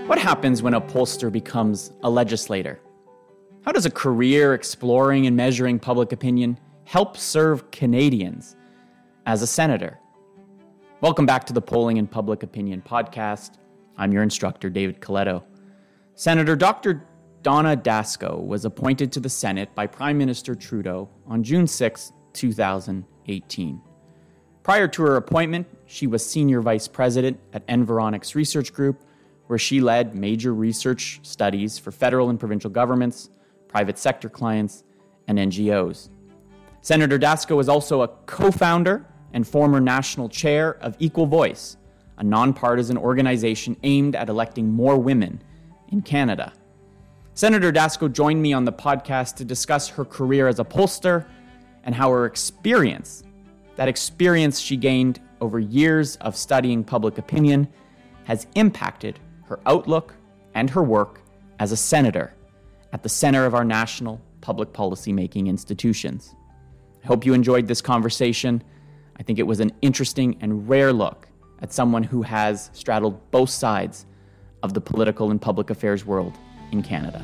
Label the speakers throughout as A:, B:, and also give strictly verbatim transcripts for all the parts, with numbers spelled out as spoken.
A: What happens when a pollster becomes a legislator? How does a career exploring and measuring public opinion help serve Canadians as a senator? Welcome back to the Polling and Public Opinion podcast. I'm your instructor, David Coletto. Senator Doctor Donna Dasko was appointed to the Senate by Prime Minister Trudeau on June sixth, two thousand eighteen. Prior to her appointment, she was Senior Vice President at Environics Research Group, where she led major research studies for federal and provincial governments, private sector clients, and N G Os. Senator Dasko is also a co-founder and former national chair of Equal Voice, a nonpartisan organization aimed at electing more women in Canada. Senator Dasko joined me on the podcast to discuss her career as a pollster and how her experience, that experience she gained over years of studying public opinion, has impacted her outlook and her work as a senator at the center of our national public policy making institutions. I hope you enjoyed this conversation. I think it was an interesting and rare look at someone who has straddled both sides of the political and public affairs world in Canada.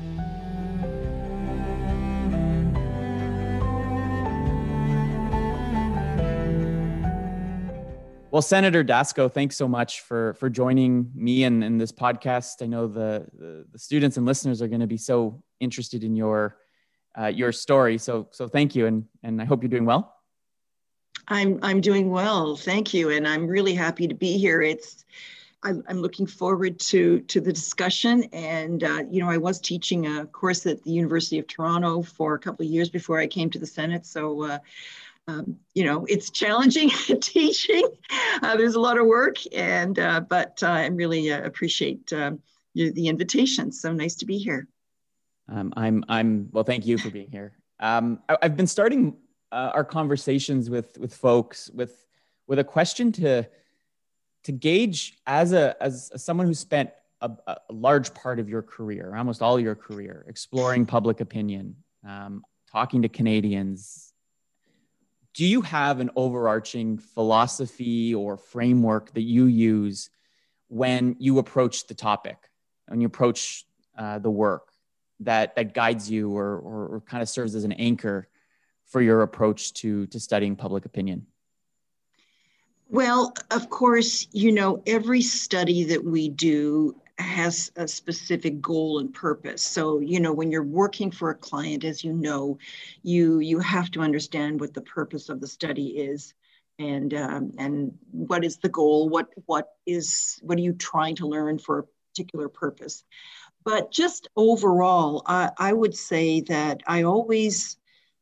A: Well, Senator Dasko, thanks so much for, for joining me in, in this podcast. I know the, the, the students and listeners are going to be so interested in your uh, your story. So so thank you, and, and I hope you're doing well.
B: I'm I'm doing well, thank you, and I'm really happy to be here. It's I'm, I'm looking forward to to the discussion, and uh, you know, I was teaching a course at the University of Toronto for a couple of years before I came to the Senate, so. Uh, Um, you know, it's challenging teaching. Uh, there's a lot of work, and uh, but uh, I really uh, appreciate uh, you, the invitation. So nice to be here.
A: Um, I'm, I'm. Well, thank you for being here. Um, I, I've been starting uh, our conversations with with folks with with a question to to gauge as a as someone who spent a, a large part of your career, almost all your career, exploring public opinion, um, talking to Canadians. Do you have an overarching philosophy or framework that you use when you approach the topic, when you approach uh, the work that that guides you or, or, or kind of serves as an anchor for your approach to, to studying public opinion?
B: Well, of course, you know, every study that we do has a specific goal and purpose. So, you know, when you're working for a client, as you know, you you have to understand what the purpose of the study is, and um, and what is the goal, what what is what are you trying to learn for a particular purpose. But just overall, I, I would say that I always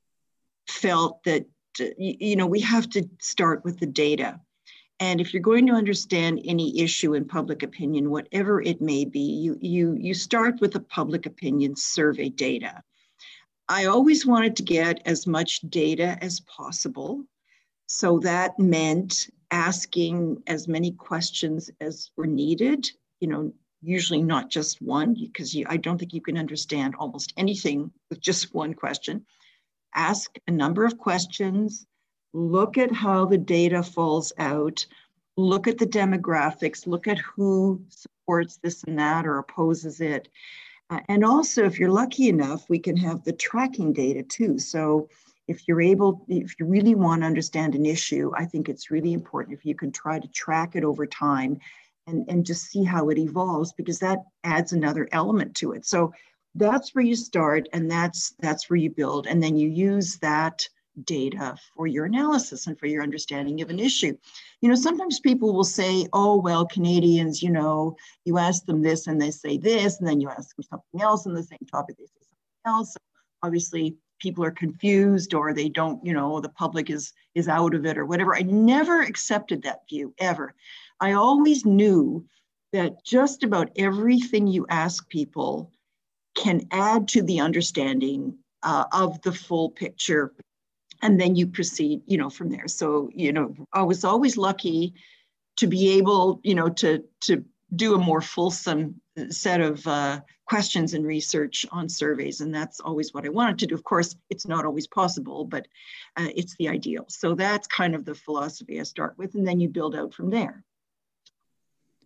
B: felt that, you know, we have to start with the data. And if you're going to understand any issue in public opinion, whatever it may be, you, you, you start with the public opinion survey data. I always wanted to get as much data as possible. So that meant asking as many questions as were needed, you know, usually not just one, because you, I don't think you can understand almost anything with just one question. Ask a number of questions. Look at how the data falls out, look at the demographics, look at who supports this and that or opposes it. Uh, and also, if you're lucky enough, we can have the tracking data too. So if you're able, if you really want to understand an issue, I think it's really important if you can try to track it over time and, and just see how it evolves, because that adds another element to it. So that's where you start, and that's that's where you build, and then you use that data for your analysis and for your understanding of an issue. You know, sometimes people will say, oh, well, Canadians, you know, you ask them this and they say this, and then you ask them something else on the same topic, they say something else. So obviously, people are confused, or they don't, you know, the public is is out of it or whatever. I never accepted that view, ever. I always knew that just about everything you ask people can add to the understanding uh, of the full picture. And then you proceed, you know, from there. So, you know, I was always lucky to be able, you know, to to do a more fulsome set of uh, questions and research on surveys. And that's always what I wanted to do. Of course, it's not always possible, but uh, it's the ideal. So that's kind of the philosophy I start with, and then you build out from there.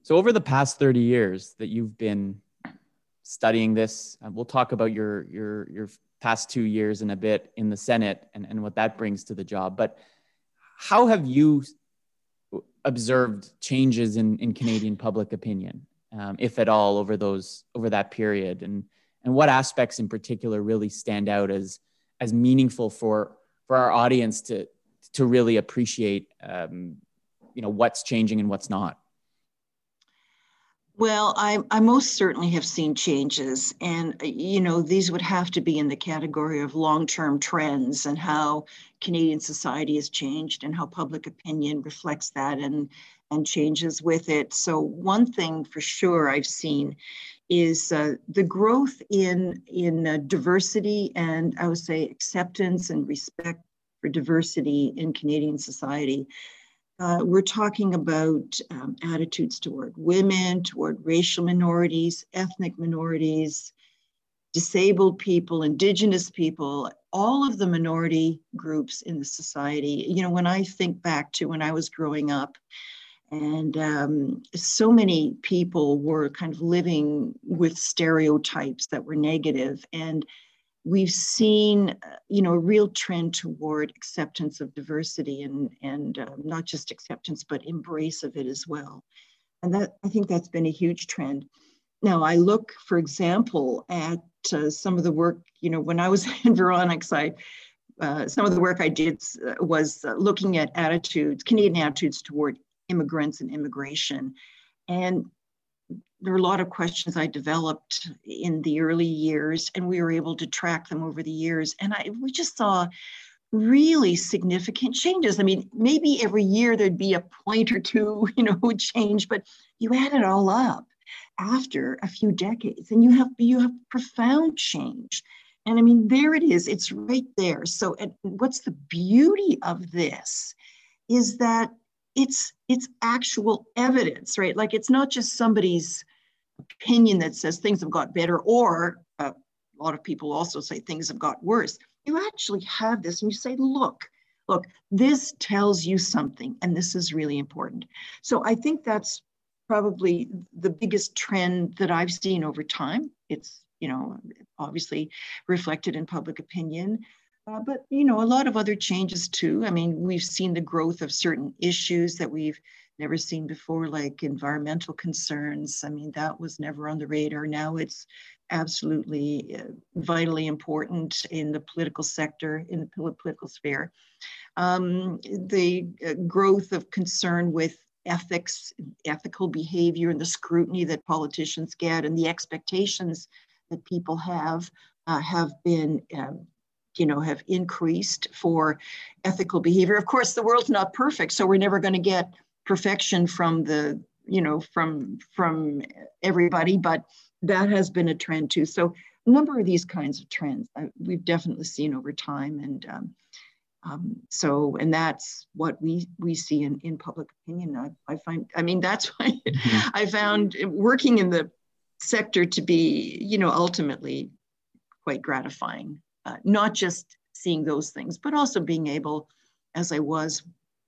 A: So over the past thirty years that you've been studying this, uh, we'll talk about your your your past two years in a bit in the Senate and, and what that brings to the job. But how have you observed changes in, in Canadian public opinion, um, if at all, over those over that period? And and what aspects in particular really stand out as as meaningful for for our audience to to really appreciate um, you know, what's changing and what's not?
B: Well, I, I most certainly have seen changes, and you know these would have to be in the category of long-term trends and how Canadian society has changed and how public opinion reflects that and and changes with it. So one thing for sure I've seen is uh, the growth in in uh, diversity and I would say acceptance and respect for diversity in Canadian society. Uh, we're talking about um, attitudes toward women, toward racial minorities, ethnic minorities, disabled people, Indigenous people, all of the minority groups in the society. You know, when I think back to when I was growing up, and um, so many people were kind of living with stereotypes that were negative, and we've seen, you know, a real trend toward acceptance of diversity and, and um, not just acceptance, but embrace of it as well. And that, I think that's been a huge trend. Now, I look, for example, at uh, some of the work, you know, when I was in Veronics, I, uh, some of the work I did was uh, looking at attitudes, Canadian attitudes toward immigrants and immigration. And there were a lot of questions I developed in the early years, and we were able to track them over the years. And I, we just saw really significant changes. I mean, maybe every year there'd be a point or two, you know, would change, but you add it all up after a few decades, and you have you have profound change. And I mean, there it is. It's right there. So, and what's the beauty of this is that it's it's actual evidence, right? Like it's not just somebody's opinion that says things have got better, or uh, a lot of people also say things have got worse. You actually have this and you say, look, look, this tells you something, and this is really important. So I think that's probably the biggest trend that I've seen over time. It's, you know, obviously reflected in public opinion. Uh, but, you know, a lot of other changes too. I mean, we've seen the growth of certain issues that we've never seen before, like environmental concerns. I mean, that was never on the radar. Now it's absolutely uh, vitally important in the political sector, in the political sphere. Um, the uh, growth of concern with ethics, ethical behavior, and the scrutiny that politicians get and the expectations that people have uh, have been um, you know, have increased for ethical behavior. Of course, the world's not perfect, so we're never going to get perfection from the, you know, from from everybody, but that has been a trend too. So a number of these kinds of trends uh, we've definitely seen over time, and um, um, so, and that's what we we see in, in public opinion. I, I find, I mean, that's why mm-hmm. I found working in the sector to be, you know, ultimately quite gratifying. Uh, not just seeing those things, but also being able, as I was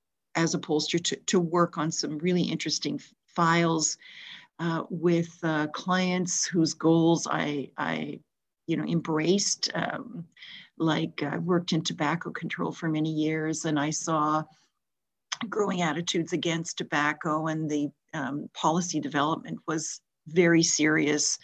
B: as a pollster, to, to work on some really interesting files uh, with uh, clients whose goals I, I you know, embraced. Um, like I worked in tobacco control for many years, and I saw growing attitudes against tobacco, and the um, policy development was very serious.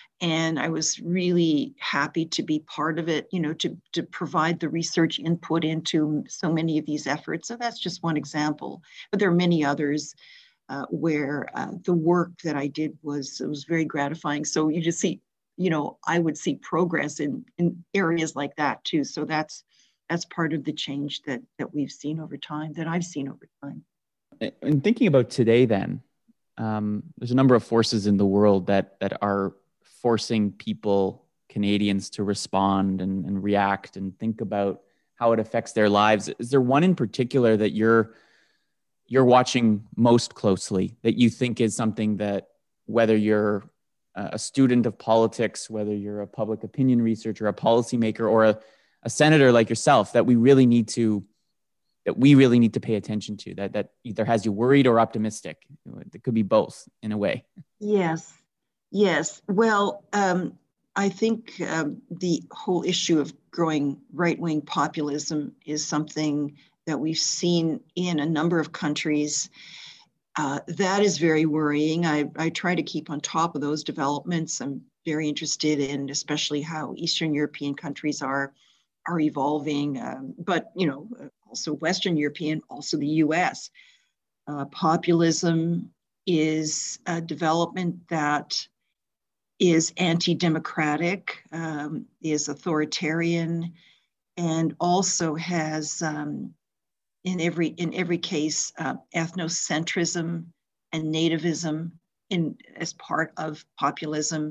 B: And I was really happy to be part of it, you know, to, to provide the research input into so many of these efforts. So that's just one example, but there are many others uh, where uh, the work that I did was, it was very gratifying. So you just see, you know, I would see progress in, in areas like that too. So that's, that's part of the change that, that we've seen over time, that I've seen over time.
A: And thinking about today then, um, there's a number of forces in the world that, that are forcing people, Canadians, to respond and, and react and think about how it affects their lives. Is there one in particular that you're you're watching most closely that you think is something that, whether you're a student of politics, whether you're a public opinion researcher, a policymaker, or a, a senator like yourself, that we really need to that we really need to pay attention to, that that either has you worried or optimistic? It could be both in a way.
B: Yes, yes. Well, um, I think um, the whole issue of growing right-wing populism is something that we've seen in a number of countries. Uh, that is very worrying. I, I try to keep on top of those developments. I'm very interested in especially how Eastern European countries are, are evolving, um, but you know, also Western European, also the U S. Uh, populism is a development that is anti-democratic, um, is authoritarian, and also has, um, in every in every case, uh, ethnocentrism and nativism in as part of populism.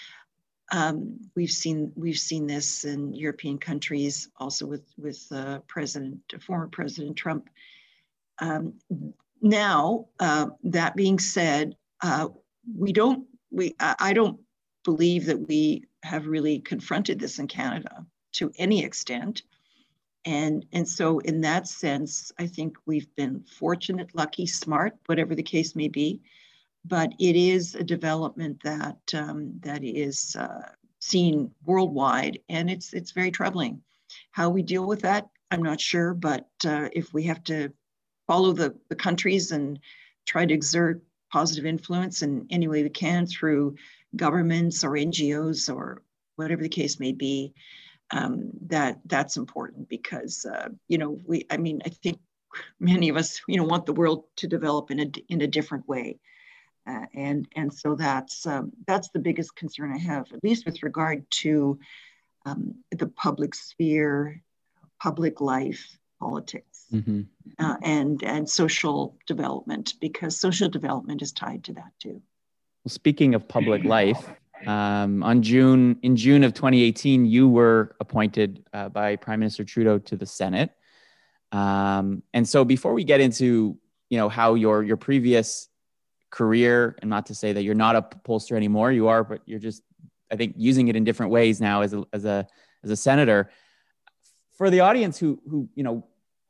B: Um, we've seen we've seen this in European countries, also with with uh, President former President Trump. Um, now, uh, that being said, uh, we don't we I don't believe that we have really confronted this in Canada to any extent. And, and so in that sense, I think we've been fortunate, lucky, smart, whatever the case may be. But it is a development that um, that is uh, seen worldwide, and it's it's very troubling. How we deal with that, I'm not sure, but uh, if we have to follow the, the countries and try to exert positive influence in any way we can through governments or N G Os or whatever the case may be, um, that that's important because, uh, you know, we, I mean, I think many of us, you know, want the world to develop in a, in a different way. Uh, and, and so that's, um, that's the biggest concern I have, at least with regard to um, the public sphere, public life, politics, mm-hmm. uh, and, and social development, because social development is tied to that too.
A: Well, speaking of public life, um, on June in June of twenty eighteen, you were appointed uh, by Prime Minister Trudeau to the Senate. Um, and so, before we get into you know how your your previous career, and not to say that you're not a pollster anymore, you are, but you're just, I think, using it in different ways now as a as a as a senator. For the audience who who you know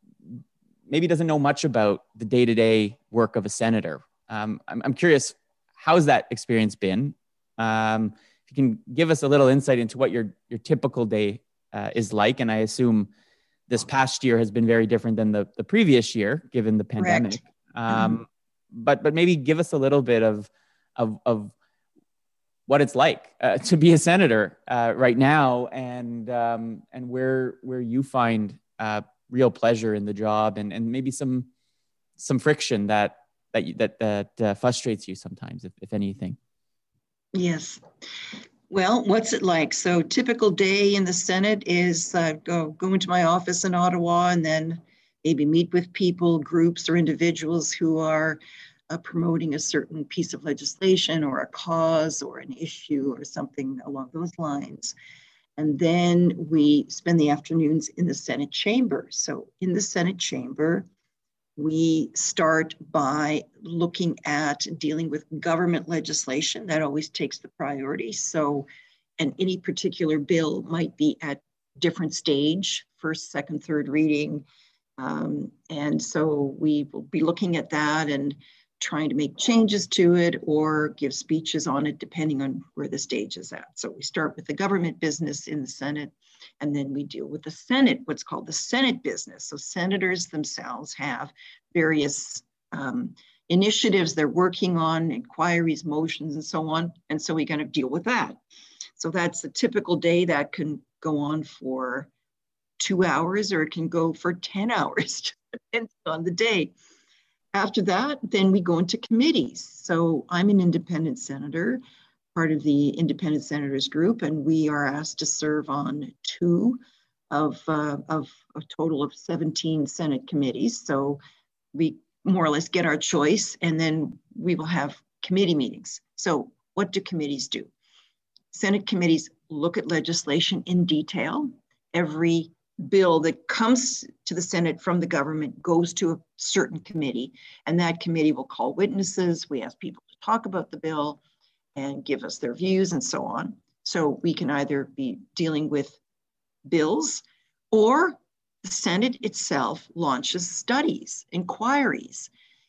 A: maybe doesn't know much about the day-to-day work of a senator, um, I'm, I'm curious, how's that experience been? Um, if you can give us a little insight into what your your typical day uh, is like, and I assume this past year has been very different than the the previous year, given the pandemic. Um, mm-hmm. But but maybe give us a little bit of of of what it's like uh, to be a senator uh, right now, and um, and where where you find uh, real pleasure in the job, and and maybe some some friction that that you, that that uh, frustrates you sometimes, if if anything.
B: Yes. Well, what's it like? So typical day in the Senate is uh, go go into my office in Ottawa, and then maybe meet with people, groups, or individuals who are uh, promoting a certain piece of legislation or a cause or an issue or something along those lines. And then we spend the afternoons in the Senate chamber. So in the Senate chamber, we start by looking at dealing with government legislation. That always takes the priority. So, and any particular bill might be at different stage, first, second, third reading. Um, and so we will be looking at that and trying to make changes to it or give speeches on it, depending on where the stage is at. So we start with the government business in the Senate, and then we deal with the Senate, what's called the Senate business. So senators themselves have various um, initiatives they're working on, inquiries, motions, and so on. And so we kind of deal with that. So that's a typical day that can go on for two hours or it can go for ten hours, depends on the day. After that, then we go into committees. So I'm an independent senator, part of the Independent Senators Group, and we are asked to serve on two of, uh, of a total of seventeen Senate committees. So we more or less get our choice, and then we will have committee meetings. So what do committees do? Senate committees look at legislation in detail. Every bill that comes to the Senate from the government goes to a certain committee, and that committee will call witnesses. We ask people to talk about the bill and give us their views and so on. So we can either be dealing with bills or the Senate itself launches studies, inquiries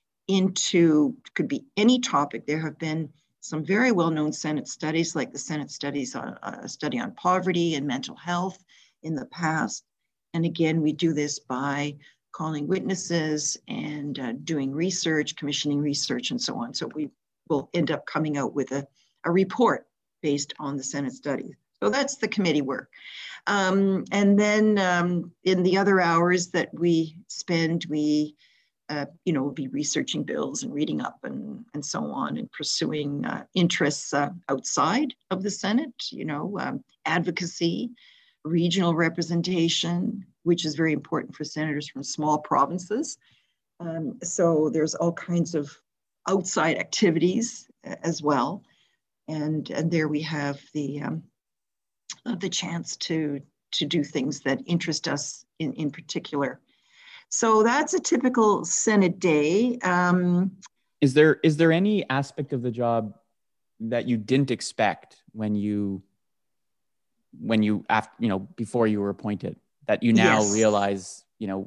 B: into, could be any topic. There have been some very well-known Senate studies, like the Senate studies on a study on poverty and mental health in the past. And again, we do this by calling witnesses and uh, doing research, commissioning research, and so on. So we will end up coming out with a, a report based on the Senate study. So that's the committee work. Um, and then um, in the other hours that we spend, we Uh, you know, we'll be researching bills and reading up and, and so on, and pursuing uh, interests uh, outside of the Senate, you know, um, advocacy, regional representation, which is very important for senators from small provinces. Um, so there's all kinds of outside activities as well. And, and there we have the, um, uh, the chance to, to do things that interest us in, in particular. So that's a typical Senate day. Um,
A: is there is there any aspect of the job that you didn't expect when you when you after you know before you were appointed, that you now
B: yes.
A: realize you know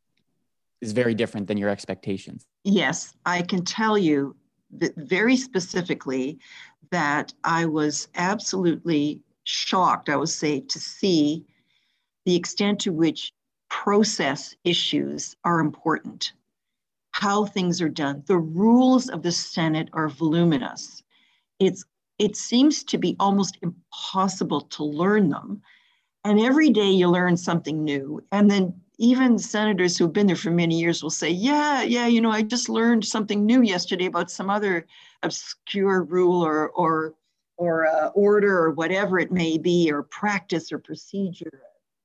A: is very different than your expectations?
B: Yes, I can tell you that very specifically that I was absolutely shocked, I would say, to see the extent to which process issues are important, how things are done. The rules of the Senate are voluminous. It's, it seems to be almost impossible to learn them. And every day you learn something new. And then even senators who've been there for many years will say, yeah, yeah, you know, I just learned something new yesterday about some other obscure rule or, or, or uh, order or whatever it may be, or practice or procedure.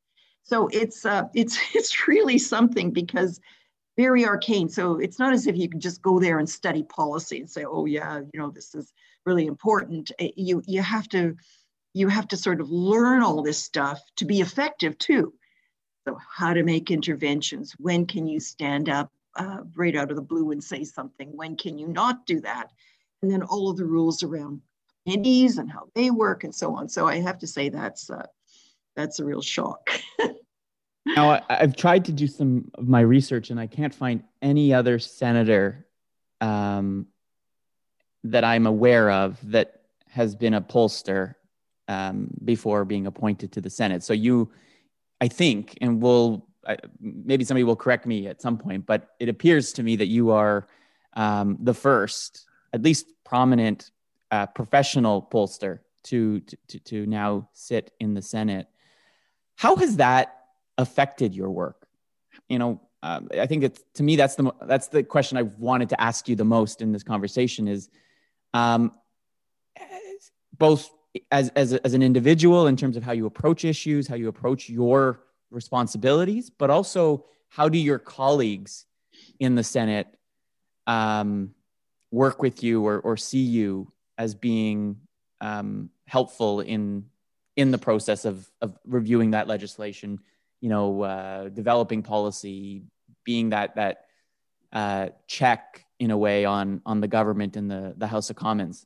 B: So it's uh, it's it's really something, because very arcane. So it's not as if you can just go there and study policy and say, oh yeah, you know, this is really important. You you have to you have to sort of learn all this stuff to be effective too. So how to make interventions, when can you stand up uh, right out of the blue and say something, when can you not do that, and then all of the rules around committees and how they work and so on. So I have to say that's uh, that's a real shock.
A: Now, I, I've tried to do some of my research, and I can't find any other senator um, that I'm aware of that has been a pollster um, before being appointed to the Senate. So you, I think, and we'll uh, maybe somebody will correct me at some point, but it appears to me that you are um, the first, at least prominent, uh, professional pollster to, to to now sit in the Senate. How has that affected your work? You know, um, I think it's, to me, that's the that's the question I've wanted to ask you the most in this conversation is, um, both as as as an individual in terms of how you approach issues, how you approach your responsibilities, but also how do your colleagues in the Senate um, work with you or or see you as being um, helpful in in the process of of reviewing that legislation, you know, uh, developing policy, being that that uh, check in a way on on the government in the the House of Commons?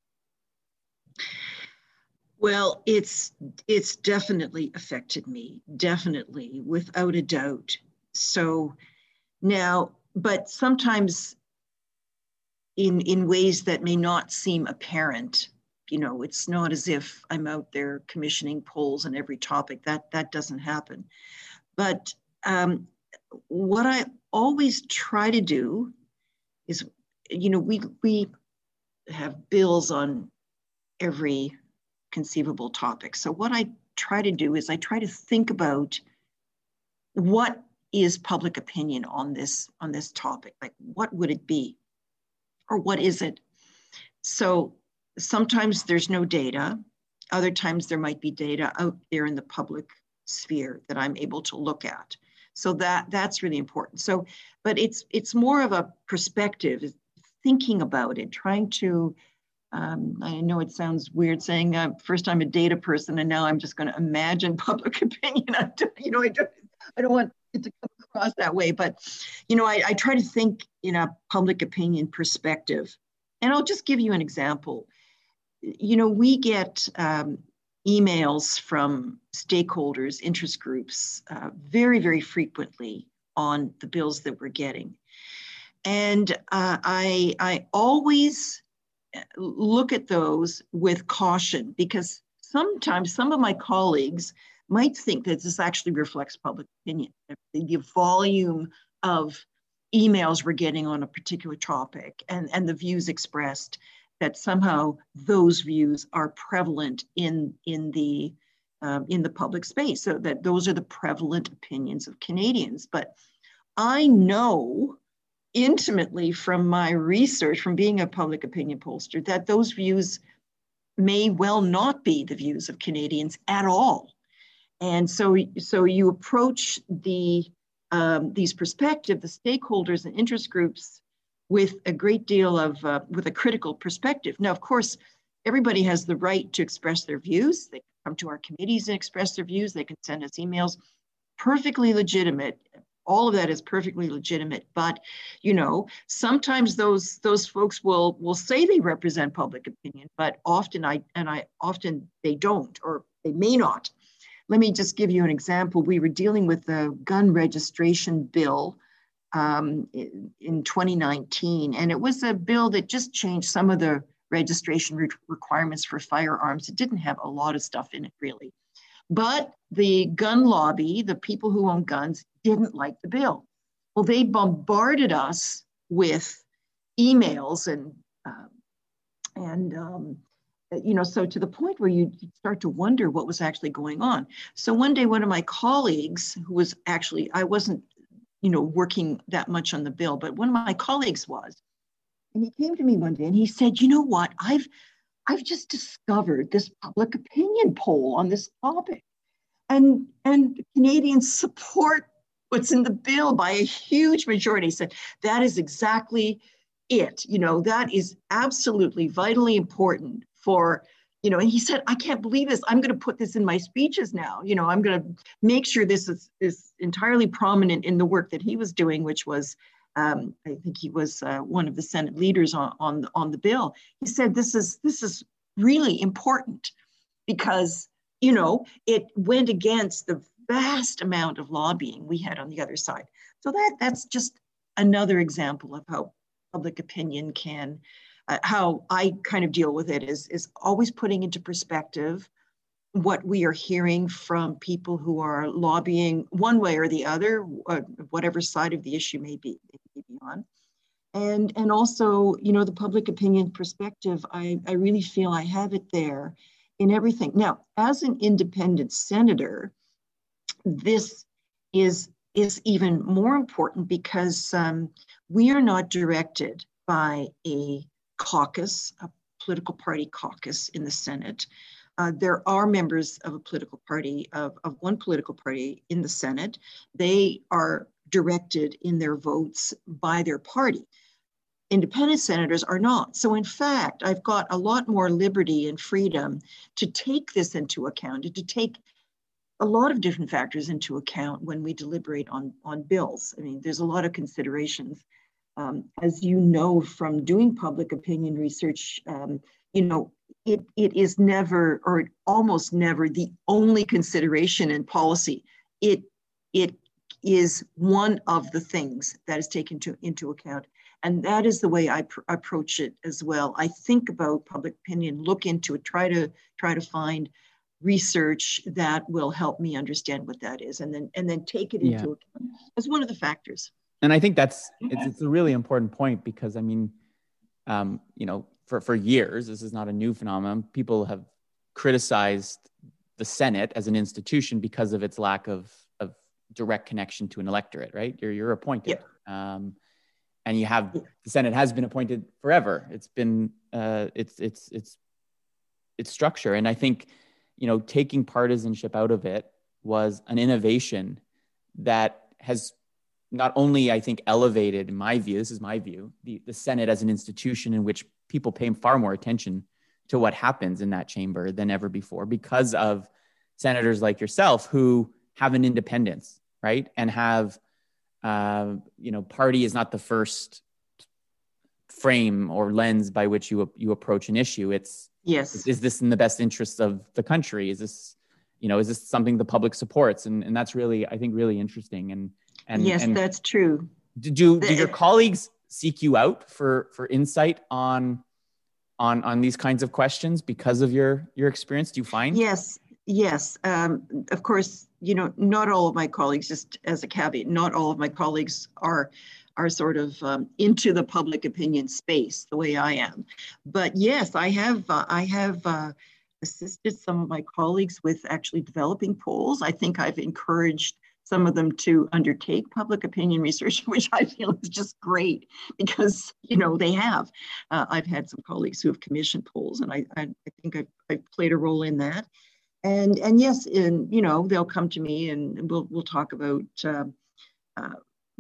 B: Well, it's it's definitely affected me, definitely, without a doubt. So now, but sometimes in in ways that may not seem apparent. You know, it's not as if I'm out there commissioning polls on every topic. That that doesn't happen. But um, what I always try to do is, you know, we we have bills on every conceivable topic. So what I try to do is I try to think about what is public opinion on this on this topic. Like, what would it be, or what is it? So sometimes there's no data. Other times there might be data out there in the public sphere that I'm able to look at. So that that's really important. So, but it's it's more of a perspective, thinking about it, trying to, um, I know it sounds weird saying uh, first I'm a data person and now I'm just going to imagine public opinion. I don't, you know, I don't, I don't want it to come across that way, but, you know, I, I try to think in a public opinion perspective. And I'll just give you an example. You know, we get um, emails from stakeholders, interest groups, uh, very, very frequently on the bills that we're getting. And uh, I, I always look at those with caution, because sometimes some of my colleagues might think that this actually reflects public opinion. The volume of emails we're getting on a particular topic and, and the views expressed, that somehow those views are prevalent in, in, the, um, in the public space, so that those are the prevalent opinions of Canadians. But I know intimately from my research, from being a public opinion pollster, that those views may well not be the views of Canadians at all. And so, so you approach the um, these perspectives, the stakeholders and interest groups, with a great deal of, uh, with a critical perspective. Now, of course, everybody has the right to express their views. They can come to our committees and express their views. They can send us emails. Perfectly legitimate. All of that is perfectly legitimate. But, you know, sometimes those those folks will will say they represent public opinion, but often I, and I often they don't, or they may not. Let me just give you an example. We were dealing with the gun registration bill um, in, in twenty nineteen, and it was a bill that just changed some of the registration re- requirements for firearms. It didn't have a lot of stuff in it, really. But the gun lobby, the people who own guns, didn't like the bill. Well, they bombarded us with emails and, uh, and um, you know, so to the point where you start to wonder what was actually going on. So one day, one of my colleagues, who was actually, I wasn't, you know, working that much on the bill, but one of my colleagues was, and he came to me one day and he said, you know what, I've, I've just discovered this public opinion poll on this topic. And, and Canadians support what's in the bill by a huge majority. He said, that is exactly it. You know, that is absolutely vitally important for, you know, and he said, I can't believe this. I'm going to put this in my speeches now. You know, I'm going to make sure this is, is entirely prominent in the work that he was doing, which was, um, I think he was uh, one of the Senate leaders on, on, on the bill. He said, this is, this is really important because, you know, it went against the vast amount of lobbying we had on the other side. So that that's just another example of how public opinion can, uh, how I kind of deal with it is, is always putting into perspective what we are hearing from people who are lobbying one way or the other, uh, whatever side of the issue may be, may be on. And, and also, you know, the public opinion perspective, I, I really feel I have it there in everything. Now, as an independent senator, this is, is even more important because um, we are not directed by a caucus, a political party caucus in the Senate. Uh, there are members of a political party, of, of one political party in the Senate. They are directed in their votes by their party. Independent senators are not. So in fact, I've got a lot more liberty and freedom to take this into account and to take a lot of different factors into account when we deliberate on, on bills. I mean, there's a lot of considerations. Um, as you know from doing public opinion research, um, you know, it, it is never, or almost never, the only consideration in policy. It, it is one of the things that is taken to, into account. And that is the way I pr- approach it as well. I think about public opinion, look into it, try to try to find research that will help me understand what that is, and then and then take it
A: Yeah.
B: into account as one of the factors.
A: And I think that's it's, it's a really important point because I mean, um, you know, for for years, this is not a new phenomenon. People have criticized the Senate as an institution because of its lack of of direct connection to an electorate. Right? You're you're appointed.
B: Yep.
A: Um, And you have the Senate has been appointed forever. It's been uh, it's it's it's its structure, and I think you know taking partisanship out of it was an innovation that has not only I think elevated, in my view, this is my view, the the Senate as an institution in which people pay far more attention to what happens in that chamber than ever before because of senators like yourself who have an independence, right, and have. Uh, you know, party is not the first frame or lens by which you you approach an issue. It's
B: yes.
A: Is this in the best interest of the country? Is this, you know, is this something the public supports? And and that's really, I think, really interesting. And and
B: yes,
A: and
B: that's true.
A: Did you did
B: The,
A: your colleagues seek you out for for insight on on on these kinds of questions because of your your experience? Do you find?
B: Yes, yes. Um, of course, you know, not all of my colleagues, just as a caveat, not all of my colleagues are are sort of um, into the public opinion space the way I am. But yes, I have uh, I have uh, assisted some of my colleagues with actually developing polls. I think I've encouraged some of them to undertake public opinion research, which I feel is just great because, you know, they have. Uh, I've had some colleagues who have commissioned polls, and I, I, I think I've, I've played a role in that. And and yes, and you know, they'll come to me and we'll we'll talk about uh, uh,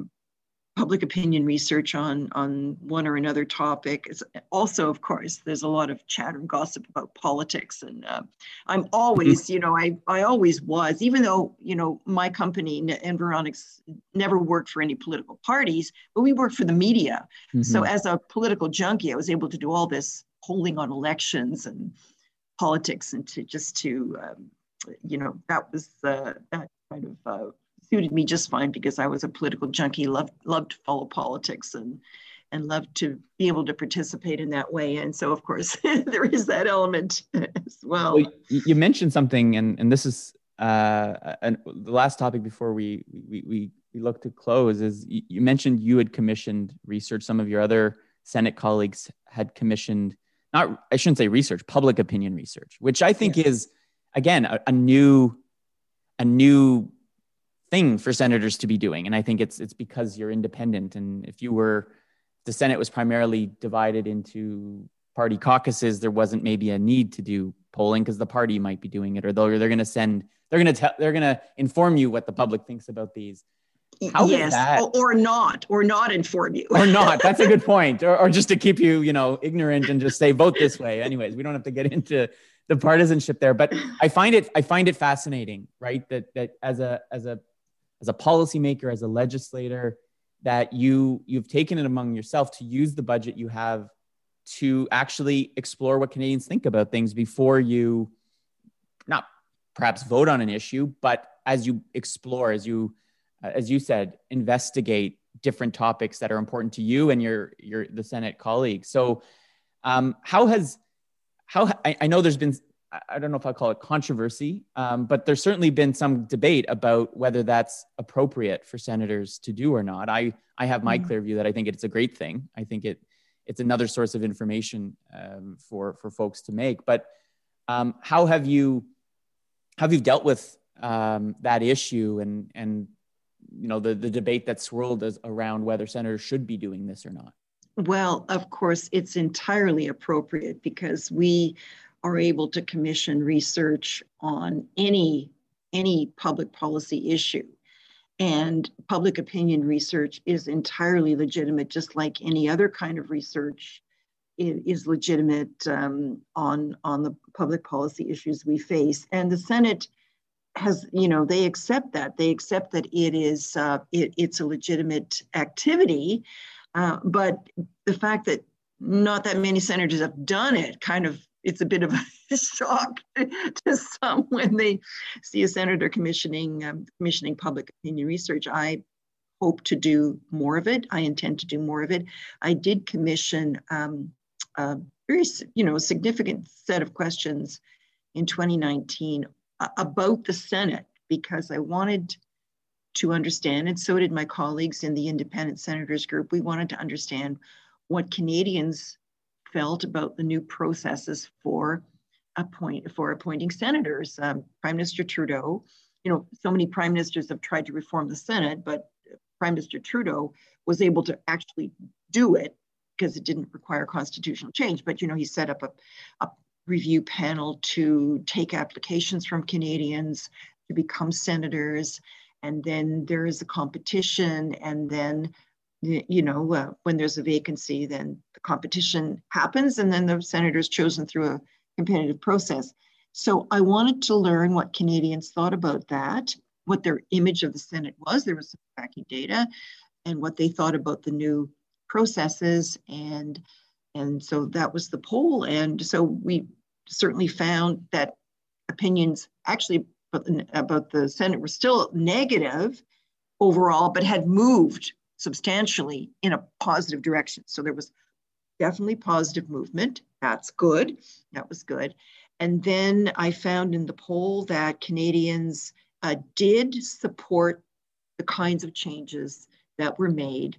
B: public opinion research on on one or another topic. It's also, of course, there's a lot of chatter and gossip about politics, and uh, I'm always, you know, I I always was, even though, you know, my company Environics never worked for any political parties, but we worked for the media. Mm-hmm. So as a political junkie, I was able to do all this polling on elections and politics, and to just to, um, you know, that was uh, that kind of. Uh, suited me just fine because I was a political junkie, loved loved to follow politics and and loved to be able to participate in that way. And so, of course, there is that element as well.
A: well you mentioned something, and and this is uh, and the last topic before we we we we look to close is you mentioned you had commissioned research. Some of your other Senate colleagues had commissioned, not I shouldn't say research, public opinion research, which I think yes. is again a, a new a new thing for senators to be doing. And I think it's it's because you're independent. And if you were, the Senate was primarily divided into party caucuses, there wasn't maybe a need to do polling because the party might be doing it, or they're, they're going to send, they're going to tell, they're going to inform you what the public thinks about these.
B: How yes, that, or not, or not inform you.
A: Or not, that's a good point. Or, or just to keep you, you know, ignorant and just say, vote this way. Anyways, we don't have to get into the partisanship there, but I find it, I find it fascinating, right? That, that as a, as a, as a policymaker, as a legislator, that you, you've taken it among yourself to use the budget you have to actually explore what Canadians think about things before you, not perhaps vote on an issue, but as you explore, as you, uh, as you said, investigate different topics that are important to you and your, your the Senate colleagues. So um, how has, how I, I know there's been, I don't know if I'll call it controversy, um, but there's certainly been some debate about whether that's appropriate for senators to do or not. I, I have my mm-hmm. clear view that I think it's a great thing. I think it it's another source of information um, for, for folks to make. But um, how have you have you dealt with um, that issue and and you know the the debate that swirled as, around whether senators should be doing this or not?
B: Well, of course, it's entirely appropriate because we are able to commission research on any, any public policy issue. And public opinion research is entirely legitimate, just like any other kind of research is legitimate um, on, on the public policy issues we face. And the Senate has, you know, they accept that. They accept that it is, uh, it, it's a legitimate activity. Uh, but the fact that not that many senators have done it kind of, it's a bit of a shock to some when they see a senator commissioning um, commissioning public opinion research. I hope to do more of it. I intend to do more of it. I did commission um, a very, you know, significant set of questions in twenty nineteen uh, about the Senate because I wanted to understand, and so did my colleagues in the Independent Senators Group. We wanted to understand what Canadians felt about the new processes for appoint for appointing senators. Um, Prime Minister Trudeau, you know, so many prime ministers have tried to reform the Senate, but Prime Minister Trudeau was able to actually do it because it didn't require constitutional change. But, you know, he set up a, a review panel to take applications from Canadians to become senators. And then there is a competition, and then you know, uh, when there's a vacancy, then the competition happens and then the senator is chosen through a competitive process. So I wanted to learn what Canadians thought about that, what their image of the Senate was. There was some tracking data, and what they thought about the new processes, and and so that was the poll. And so we certainly found that opinions actually about the Senate were still negative overall, but had moved substantially in a positive direction. So there was definitely positive movement. That's good. That was good. And then I found in the poll that Canadians uh, did support the kinds of changes that were made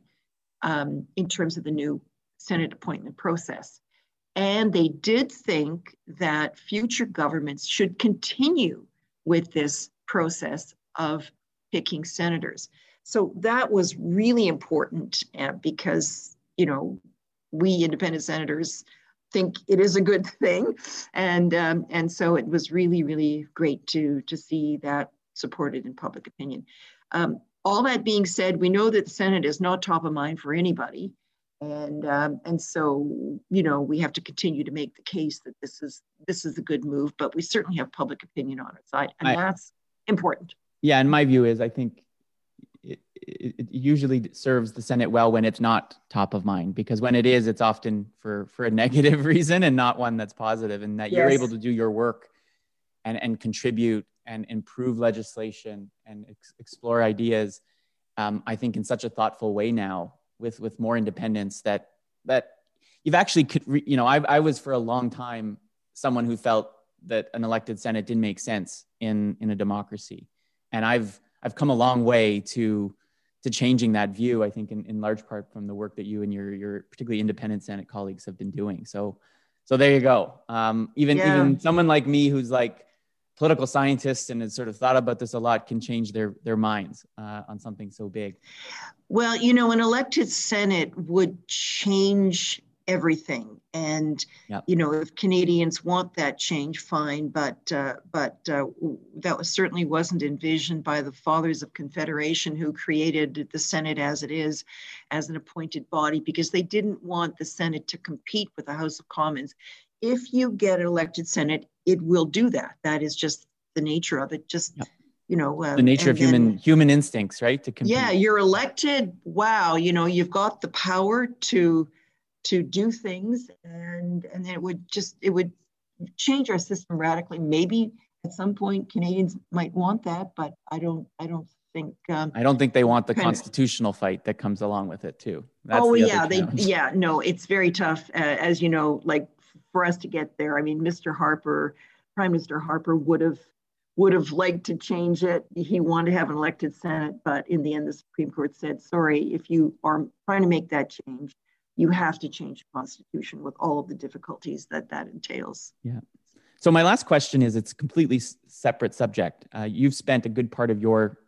B: um, in terms of the new Senate appointment process. And they did think that future governments should continue with this process of picking senators. So that was really important uh, because, you know, we independent senators think it is a good thing. And um, and so it was really, really great to, to see that supported in public opinion. Um, all that being said, we know that the Senate is not top of mind for anybody. And um, and so, you know, we have to continue to make the case that this is this is a good move, but we certainly have public opinion on our side, and I, that's important.
A: Yeah, and my view is I think it, it, it usually serves the Senate well when it's not top of mind, because when it is, it's often for, for a negative reason and not one that's positive, and that yes. you're able to do your work and, and contribute and improve legislation and ex- explore ideas, um, I think in such a thoughtful way now, with with more independence, that that you've actually could, you know, I I was for a long time someone who felt that an elected Senate didn't make sense in in a democracy, and I've I've come a long way to to changing that view, I think in, in large part from the work that you and your your particularly independent Senate colleagues have been doing. So so there you go. Um, even yeah. even someone like me who's like political scientist and has sort of thought about this a lot can change their their minds uh, on something so big.
B: Well, you know, an elected Senate would change everything. And, yep. you know, if Canadians want that change, fine. But uh, but uh, that was, certainly wasn't envisioned by the fathers of Confederation, who created the Senate as it is, as an appointed body, because they didn't want the Senate to compete with the House of Commons. If you get an elected Senate, it will do that. That is just the nature of it. Just, yep. you know, uh,
A: the nature of human
B: then,
A: human instincts, right? To compete.
B: Yeah, you're elected. Wow, you know, you've got the power to to do things, and and then it would just it would change our system radically. Maybe at some point Canadians might want that, but I don't. I don't think. Um,
A: I don't think they want the constitutional of, fight that comes along with it too.
B: That's oh the yeah, they yeah no, it's very tough, uh, as you know, like. For us to get there. I mean, Mister Harper, Prime Minister Harper would have would have liked to change it. He wanted to have an elected Senate, but in the end, the Supreme Court said, sorry, if you are trying to make that change, you have to change the Constitution with all of the difficulties that that entails.
A: Yeah. So my last question is, it's a completely separate subject. Uh, you've spent a good part of your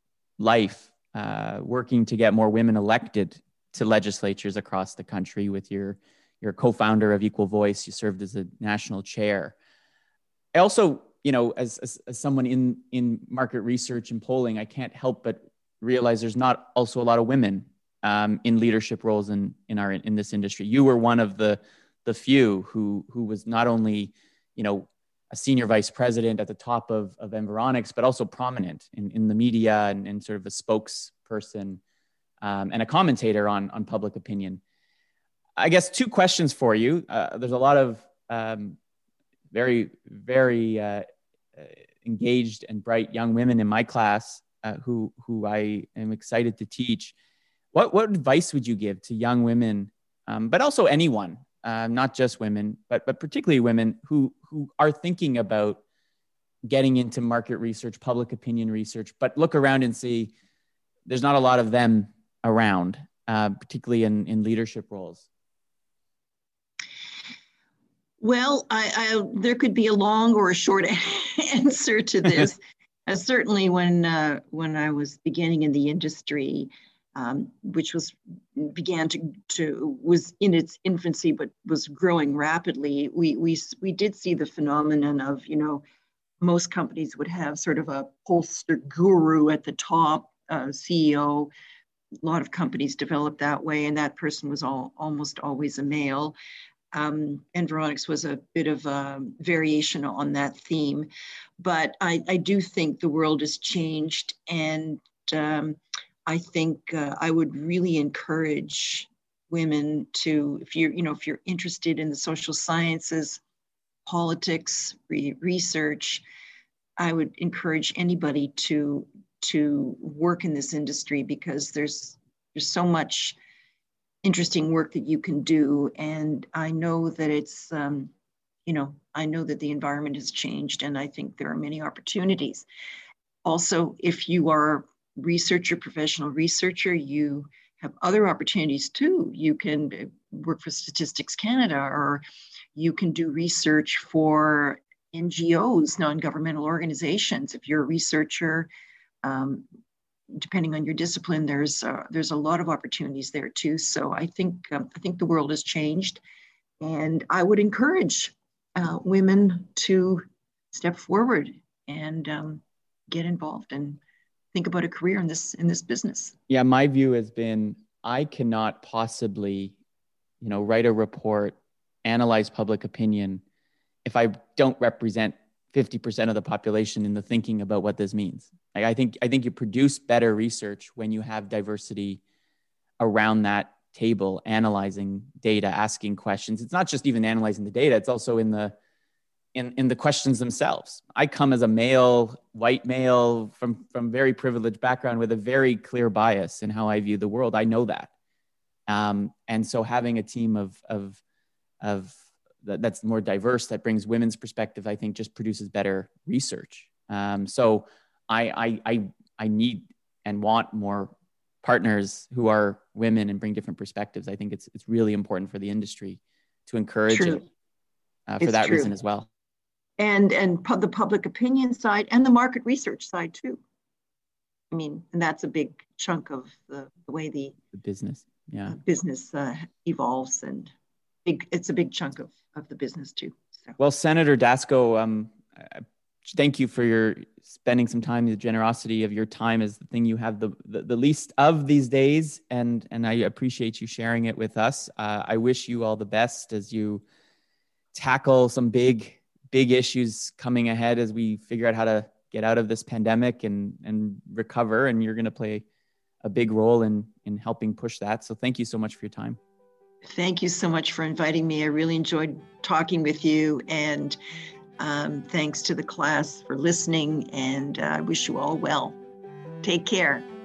A: life uh, working to get more women elected to legislatures across the country with your You're a co-founder of Equal Voice. You served as a national chair. I also, you know, as, as, as someone in, in market research and polling, I can't help but realize there's not also a lot of women um, in leadership roles in, in our in this industry. You were one of the the few who who was not only, you know, a senior vice president at the top of, of Environics, but also prominent in, in the media and, and sort of a spokesperson um, and a commentator on, on public opinion. I guess two questions for you. Uh, there's a lot of um, very, very uh, engaged and bright young women in my class uh, who who I am excited to teach. What what advice would you give to young women, um, but also anyone, uh, not just women, but but particularly women who who are thinking about getting into market research, public opinion research, but look around and see there's not a lot of them around, uh, particularly in, in leadership roles?
B: Well, I, I, there could be a long or a short answer to this. uh, certainly, when uh, when I was beginning in the industry, um, which was began to to was in its infancy but was growing rapidly, we we we did see the phenomenon of, you know, most companies would have sort of a pollster guru at the top, uh, C E O. A lot of companies developed that way, and that person was all almost always a male. Um, Environics was a bit of a variation on that theme, but I, I do think the world has changed, and um, I think uh, I would really encourage women to, if you're, you know, if you're interested in the social sciences, politics, re- research, I would encourage anybody to to work in this industry, because there's there's so much interesting work that you can do. And I know that it's, um, you know, I know that the environment has changed, and I think there are many opportunities. Also, if you are a researcher, professional researcher, you have other opportunities too. You can work for Statistics Canada, or you can do research for N G Os, non-governmental organizations. If you're a researcher, um, depending on your discipline, there's uh, there's a lot of opportunities there too. So I think um, I think the world has changed, and I would encourage uh, women to step forward and um, get involved and think about a career in this in this business.
A: Yeah, my view has been I cannot possibly, you know, write a report, analyze public opinion if I don't represent fifty percent of the population in the thinking about what this means. Like, I think I think you produce better research when you have diversity around that table, analyzing data, asking questions. It's not just even analyzing the data, it's also in the in, in the questions themselves. I come as a male, white male from, from very privileged background with a very clear bias in how I view the world. I know that. Um, and so having a team of, of, of that, that's more diverse, that brings women's perspective, I think just produces better research. Um, so I, I, I, I need and want more partners who are women and bring different perspectives. I think it's, it's really important for the industry to encourage
B: True.
A: it uh, for
B: It's
A: that
B: true.
A: reason as well.
B: And, and pu- the public opinion side and the market research side too. I mean, and that's a big chunk of the, the way the,
A: the business, yeah,
B: uh, business uh, evolves, and big, it's a big chunk of, of the business too. So.
A: Well, Senator Dasko, um, thank you for your spending some time. The generosity of your time is the thing you have the, the, the least of these days, and and I appreciate you sharing it with us. Uh, I wish you all the best as you tackle some big, big issues coming ahead as we figure out how to get out of this pandemic and and recover. And you're going to play a big role in in helping push that. So thank you so much for your time.
B: Thank you so much for inviting me. I really enjoyed talking with you, and um, thanks to the class for listening, and uh, I wish you all well. Take care.